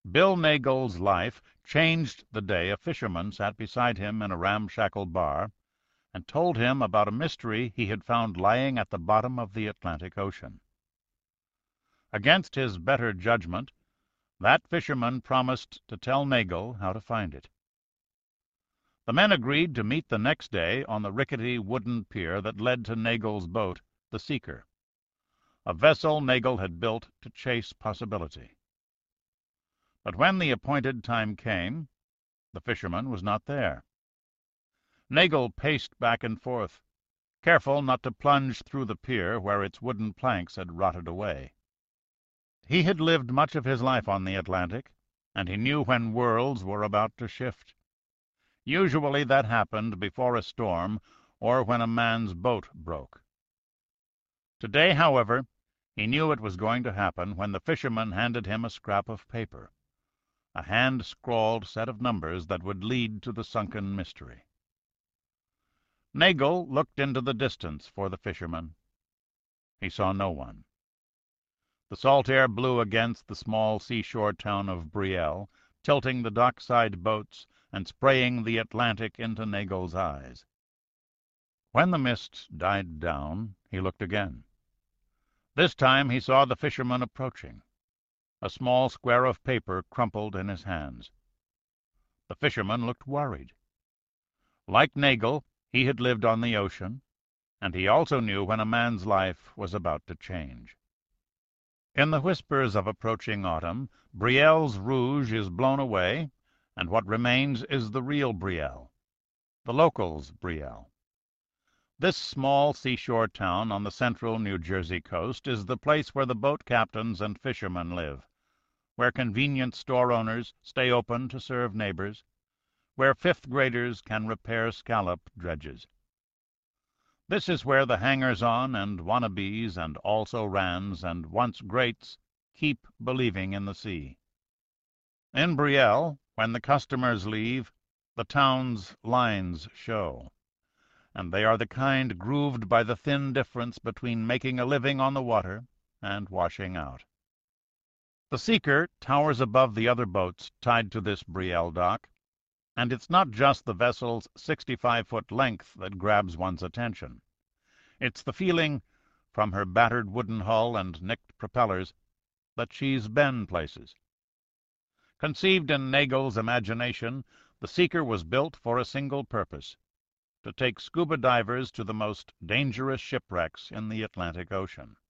Bill Nagle's life changed the day a fisherman sat beside him in a ramshackle bar and told him about a mystery he had found lying at the bottom of the Atlantic Ocean. Against his better judgment, that fisherman promised to tell Nagle how to find it. The men agreed to meet the next day on the rickety wooden pier that led to Nagle's boat, the Seeker, a vessel Nagle had built to chase possibility. But when the appointed time came, the fisherman was not there. Nagle paced back and forth, careful not to plunge through the pier where its wooden planks had rotted away. He had lived much of his life on the Atlantic, and he knew when worlds were about to shift. Usually that happened before a storm or when a man's boat broke. Today, however, he knew it was going to happen when the fisherman handed him a scrap of paper, a hand-scrawled set of numbers that would lead to the sunken mystery. Nagle looked into the distance for the fisherman. He saw no one. The salt air blew against the small seashore town of Brielle, tilting the dockside boats and spraying the Atlantic into Nagle's eyes. When the mist died down, he looked again. This time he saw the fisherman approaching, a small square of paper crumpled in his hands. The fisherman looked worried. Like Nagle, he had lived on the ocean, and he also knew when a man's life was about to change. In the whispers of approaching autumn, Brielle's rouge is blown away, and what remains is the real Brielle, the locals' Brielle. This small seashore town on the central New Jersey coast is the place where the boat captains and fishermen live, where convenience store owners stay open to serve neighbors, where fifth graders can repair scallop dredges. This is where the hangers-on and wannabes and also-rans and once-greats keep believing in the sea. In Brielle, when the customers leave, the town's lines show, and they are the kind grooved by the thin difference between making a living on the water and washing out. The Seeker towers above the other boats tied to this Brielle dock, and it's not just the vessel's 65-foot length that grabs one's attention. It's the feeling, from her battered wooden hull and nicked propellers, that she's been places. Conceived in Nagle's imagination, the Seeker was built for a single purpose, to take scuba divers to the most dangerous shipwrecks in the Atlantic Ocean.